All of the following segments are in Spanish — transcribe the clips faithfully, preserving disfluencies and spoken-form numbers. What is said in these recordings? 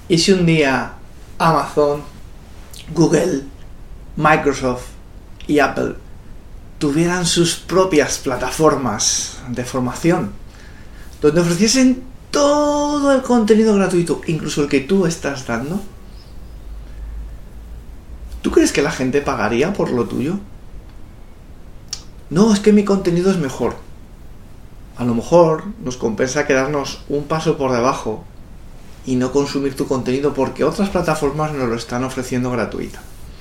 ¿Y si un día Amazon, Google, Microsoft y Apple tuvieran sus propias plataformas de formación, donde ofreciesen todo el contenido gratuito, incluso el que tú estás dando? ¿Tú crees que la gente pagaría por lo tuyo? No, es que mi contenido es mejor. A lo mejor nos compensa quedarnos un paso por debajo y no consumir tu contenido porque otras plataformas nos lo están ofreciendo gratuita.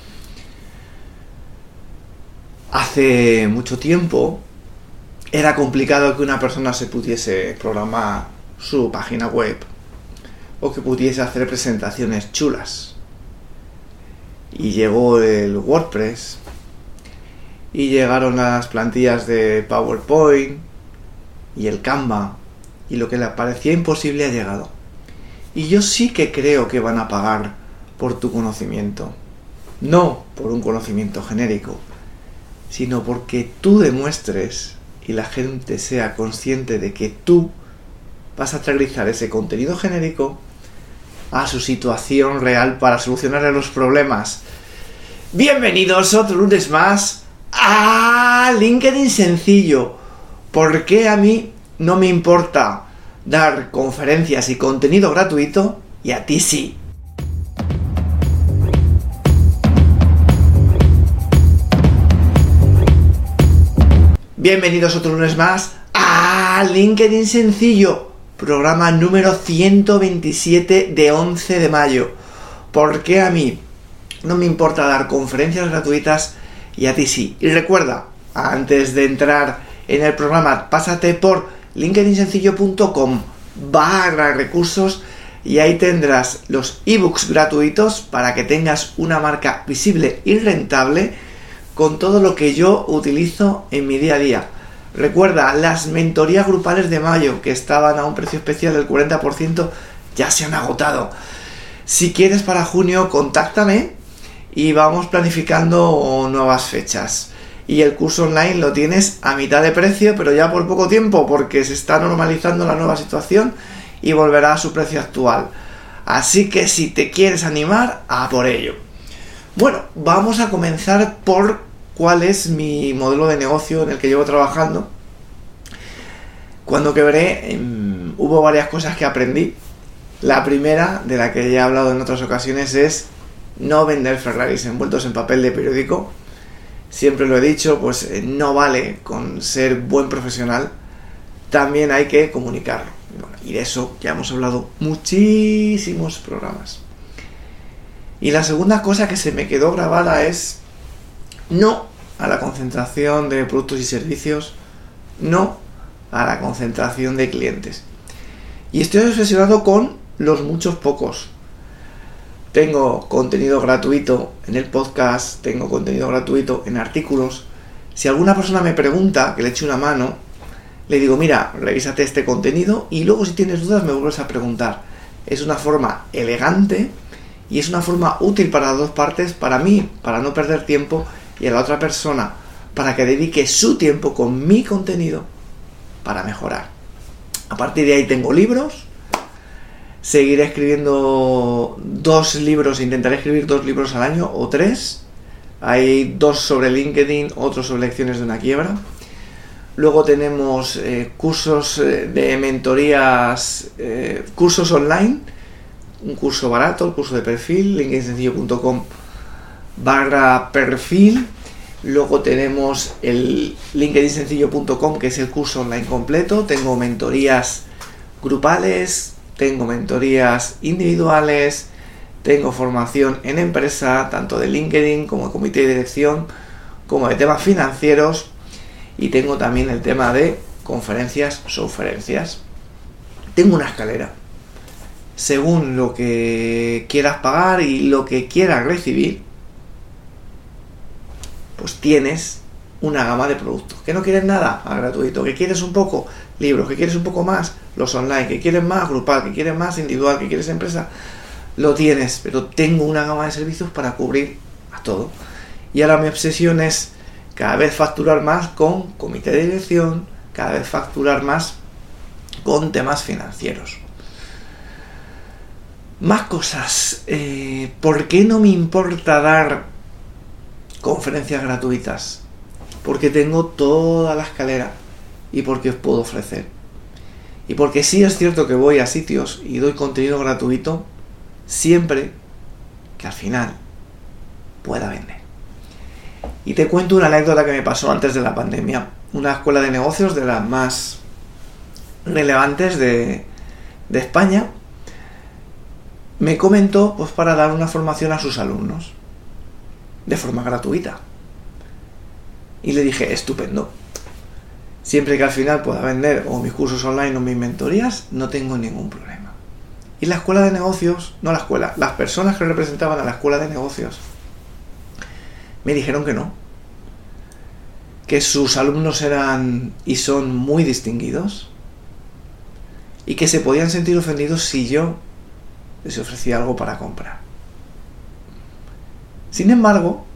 Hace mucho tiempo era complicado que una persona se pudiese programar su página web o que pudiese hacer presentaciones chulas. Y llegó el WordPress y llegaron las plantillas de PowerPoint y el Canva, y lo que le parecía imposible ha llegado. Y yo sí que creo que van a pagar por tu conocimiento, no por un conocimiento genérico, sino porque tú demuestres y la gente sea consciente de que tú vas a aterrizar ese contenido genérico a su situación real para solucionarle los problemas. Bienvenidos otro lunes más a LinkedIn Sencillo. ¿Por qué a mí no me importa dar conferencias y contenido gratuito y a ti sí? Bienvenidos otro lunes más a LinkedIn Sencillo, programa número ciento veintisiete de once de mayo. ¿Por qué a mí no me importa dar conferencias gratuitas y a ti sí? Y recuerda, antes de entrar en el programa, pásate por linkedinsencillo.com barra recursos y ahí tendrás los ebooks gratuitos para que tengas una marca visible y rentable con todo lo que yo utilizo en mi día a día. Recuerda, las mentorías grupales de mayo, que estaban a un precio especial del cuarenta por ciento, ya se han agotado. Si quieres para junio, contáctame y vamos planificando nuevas fechas. Y el curso online lo tienes a mitad de precio, pero ya por poco tiempo, porque se está normalizando la nueva situación y volverá a su precio actual. Así que si te quieres animar, a por ello. Bueno, vamos a comenzar por cuál es mi modelo de negocio en el que llevo trabajando. Cuando quebré, eh, hubo varias cosas que aprendí. La primera, de la que ya he hablado en otras ocasiones, es no vender Ferraris envueltos en papel de periódico. Siempre lo he dicho, pues eh, no vale con ser buen profesional, también hay que comunicarlo. Bueno, y de eso ya hemos hablado muchísimos programas. Y la segunda cosa que se me quedó grabada es no a la concentración de productos y servicios, no a la concentración de clientes. Y estoy obsesionado con los muchos pocos. Tengo contenido gratuito en el podcast, tengo contenido gratuito en artículos. Si alguna persona me pregunta, que le eche una mano, le digo, mira, revísate este contenido y luego si tienes dudas me vuelves a preguntar. Es una forma elegante y es una forma útil para las dos partes, para mí, para no perder tiempo, y a la otra persona, para que dedique su tiempo con mi contenido para mejorar. A partir de ahí tengo libros. Seguiré escribiendo dos libros, intentaré escribir dos libros al año o tres. Hay dos sobre LinkedIn, otros sobre lecciones de una quiebra. Luego tenemos eh, cursos eh, de mentorías, eh, cursos online, un curso barato, el curso de perfil, linkedinsencillo.com barra perfil. Luego tenemos el linkedinsencillo punto com, que es el curso online completo. Tengo mentorías grupales, tengo mentorías individuales, tengo formación en empresa, tanto de LinkedIn como de comité de dirección, como de temas financieros, y tengo también el tema de conferencias, sugerencias. Tengo una escalera. Según lo que quieras pagar y lo que quieras recibir, pues tienes una gama de productos. ¿Que no quieres nada? A gratuito. ¿Que quieres un poco? Libros. ¿Que quieres un poco más? Los online. ¿Que quieres más? Grupal. ¿Que quieres más? Individual. ¿Que quieres empresa? Lo tienes, pero tengo una gama de servicios para cubrir a todo. Y ahora mi obsesión es cada vez facturar más con comité de dirección, cada vez facturar más con temas financieros. Más cosas. Eh, ¿Por qué no me importa dar conferencias gratuitas? Porque tengo toda la escalera y porque os puedo ofrecer. Y porque sí es cierto que voy a sitios y doy contenido gratuito, siempre que al final pueda vender. Y te cuento una anécdota que me pasó antes de la pandemia. Una escuela de negocios de las más relevantes de, de España me comentó pues para dar una formación a sus alumnos de forma gratuita. Y le dije, estupendo. Siempre que al final pueda vender o mis cursos online o mis mentorías, no tengo ningún problema. Y la escuela de negocios, no la escuela, las personas que representaban a la escuela de negocios me dijeron que no. Que sus alumnos eran y son muy distinguidos y que se podían sentir ofendidos si yo les ofrecía algo para comprar. Sin embargo,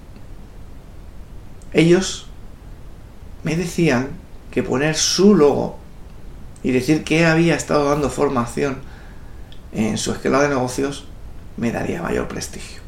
ellos me decían que poner su logo y decir que había estado dando formación en su escuela de negocios me daría mayor prestigio.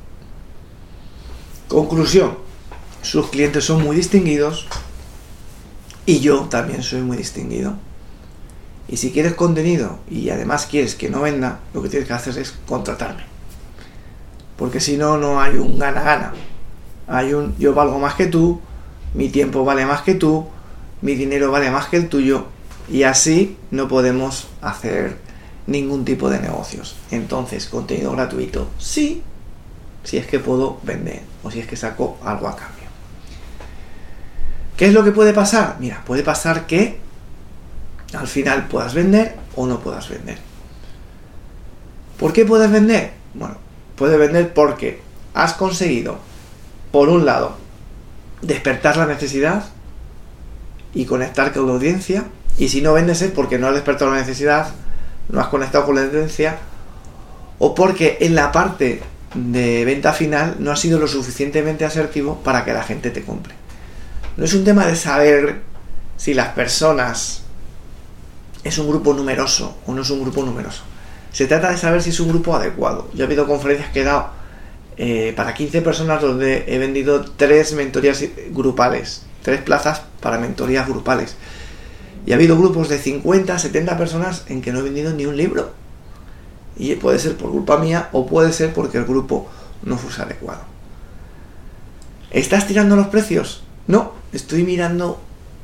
Conclusión, sus clientes son muy distinguidos y yo también soy muy distinguido. Y si quieres contenido y además quieres que no venda, lo que tienes que hacer es contratarme. Porque si no, no hay un gana-gana. Hay un yo valgo más que tú, mi tiempo vale más que tú, mi dinero vale más que el tuyo, y así no podemos hacer ningún tipo de negocios. Entonces, contenido gratuito, sí, si es que puedo vender o si es que saco algo a cambio. ¿Qué es lo que puede pasar? Mira, puede pasar que al final puedas vender o no puedas vender. ¿Por qué puedes vender? Bueno, puedes vender porque has conseguido, por un lado, despertar la necesidad y conectar con la audiencia, y si no vendes es porque no has despertado la necesidad, no has conectado con la audiencia, o porque en la parte de venta final no has sido lo suficientemente asertivo para que la gente te compre. No es un tema de saber si las personas es un grupo numeroso o no es un grupo numeroso. Se trata de saber si es un grupo adecuado. Yo he habido conferencias que he dado eh, para quince personas donde he vendido tres mentorías grupales, tres plazas para mentorías grupales. Y ha habido grupos de cincuenta, setenta personas en que no he vendido ni un libro. Y puede ser por culpa mía o puede ser porque el grupo no fuese adecuado. ¿Estás tirando los precios? No, estoy mirando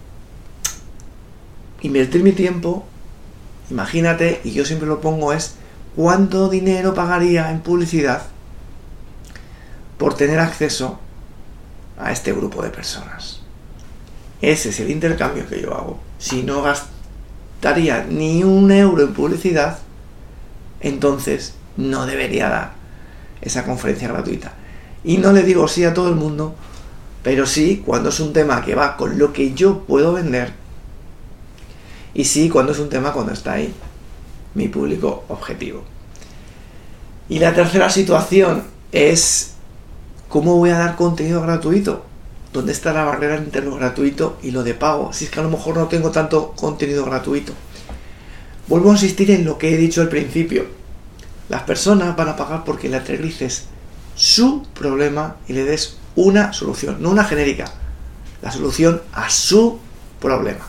invertir mi tiempo. Imagínate, y yo siempre lo pongo, es ¿cuánto dinero pagaría en publicidad por tener acceso a este grupo de personas? Ese es el intercambio que yo hago. Si no gastaría ni un euro en publicidad, entonces no debería dar esa conferencia gratuita. Y no le digo sí a todo el mundo, pero sí cuando es un tema que va con lo que yo puedo vender. Y sí, cuando es un tema cuando está ahí mi público objetivo. Y la tercera situación es ¿cómo voy a dar contenido gratuito? ¿Dónde está la barrera entre lo gratuito y lo de pago? Si es que a lo mejor no tengo tanto contenido gratuito. Vuelvo a insistir en lo que he dicho al principio. Las personas van a pagar porque le aterrices su problema y le des una solución, no una genérica, la solución a su problema.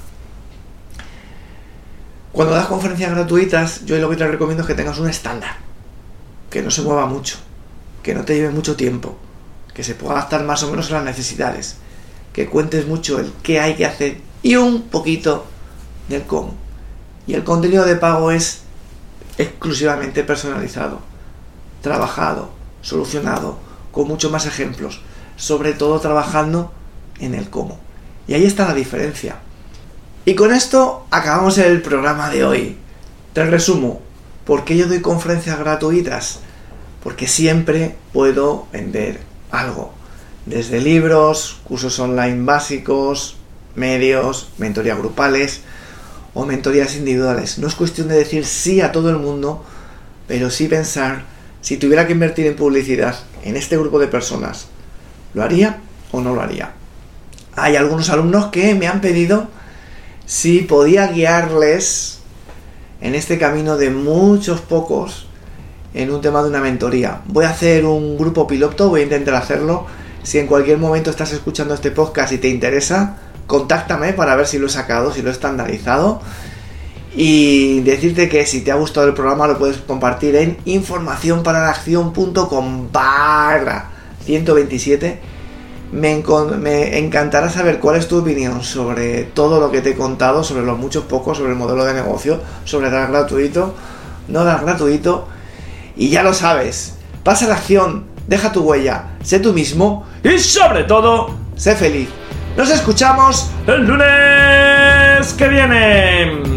Cuando das conferencias gratuitas, yo lo que te recomiendo es que tengas un estándar, que no se mueva mucho, que no te lleve mucho tiempo, que se pueda adaptar más o menos a las necesidades, que cuentes mucho el qué hay que hacer y un poquito del cómo. Y el contenido de pago es exclusivamente personalizado, trabajado, solucionado, con muchos más ejemplos, sobre todo trabajando en el cómo. Y ahí está la diferencia. Y con esto acabamos el programa de hoy. Te resumo, ¿por qué yo doy conferencias gratuitas? Porque siempre puedo vender algo. Desde libros, cursos online básicos, medios, mentorías grupales o mentorías individuales. No es cuestión de decir sí a todo el mundo, pero sí pensar, si tuviera que invertir en publicidad en este grupo de personas, ¿lo haría o no lo haría? Hay algunos alumnos que me han pedido si podía guiarles en este camino de muchos pocos en un tema de una mentoría. Voy a hacer un grupo piloto, voy a intentar hacerlo. Si en cualquier momento estás escuchando este podcast y te interesa, contáctame para ver si lo he sacado, si lo he estandarizado. Y decirte que si te ha gustado el programa lo puedes compartir en información para la acción punto com barra ciento veintisiete. Me, encon- me encantará saber cuál es tu opinión sobre todo lo que te he contado, sobre los muchos pocos, sobre el modelo de negocio, sobre dar gratuito, no dar gratuito. Y ya lo sabes, pasa a la acción, deja tu huella, sé tú mismo y sobre todo, sé feliz. Nos escuchamos el lunes que viene.